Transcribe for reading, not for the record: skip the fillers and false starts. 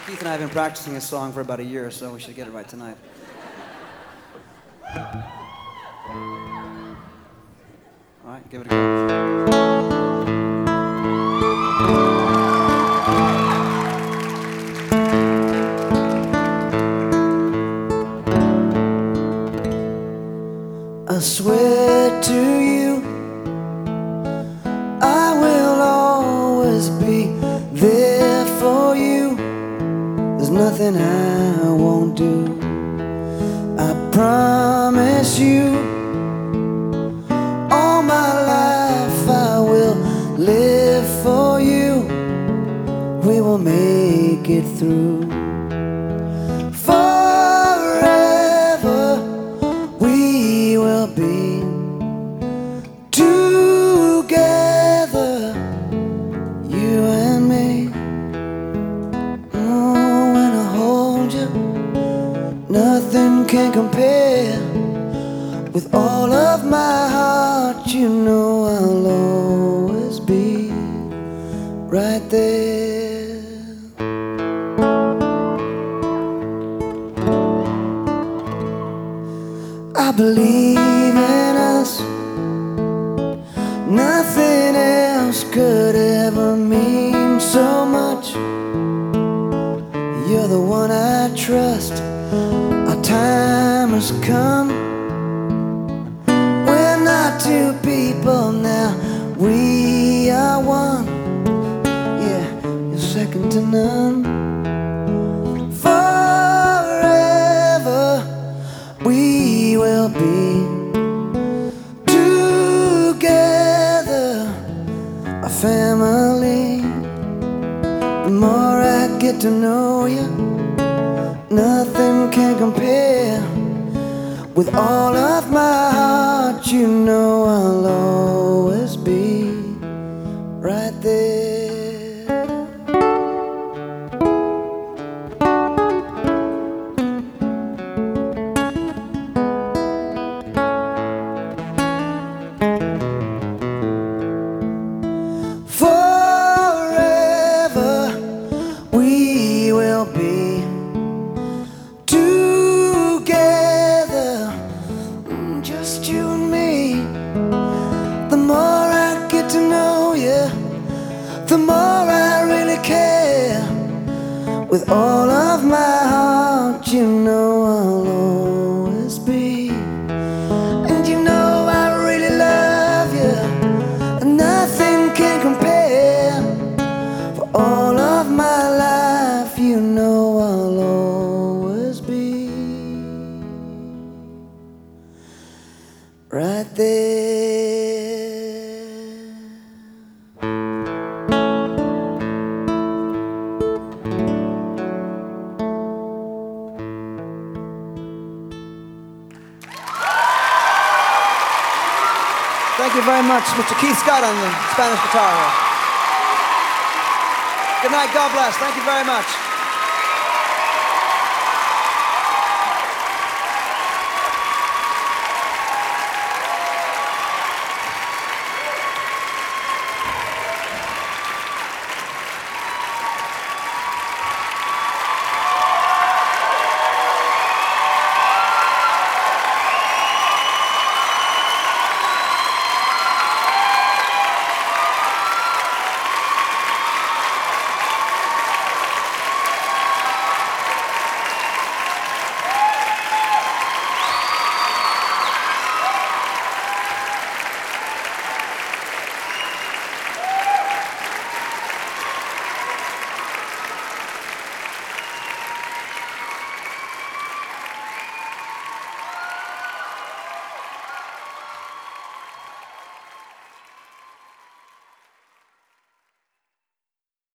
Keith and I have been practicing this song for about a year, so we should get it right tonight. All right, give it a go. I swear to you, I will always be there for you. There's nothing I won't do. I promise you, all my life I will live for you. We will make it through. Forever we will be together, you and me. Oh, when I hold you, nothing can compare. With all of my heart, you know I'll always be right there. I believe in us. Nothing else could ever mean so much. You're the one I trust. Our time has come. We're not two people now, we are one. Yeah, you're second to none. Forever we will be together, a family. The more I get to know you, nothing can compare. With all of my heart, you know I'll always be right there. Forever we will be together, just you and me. The more I get to know you, the more I really care. With all of my heart, you know I'll always be. And you know I really love you, and nothing can compare. For all of my life, you know I'll always be right there. Thank you very much, Mr. Keith Scott on the Spanish guitar here. Good night, God bless. Thank you very much.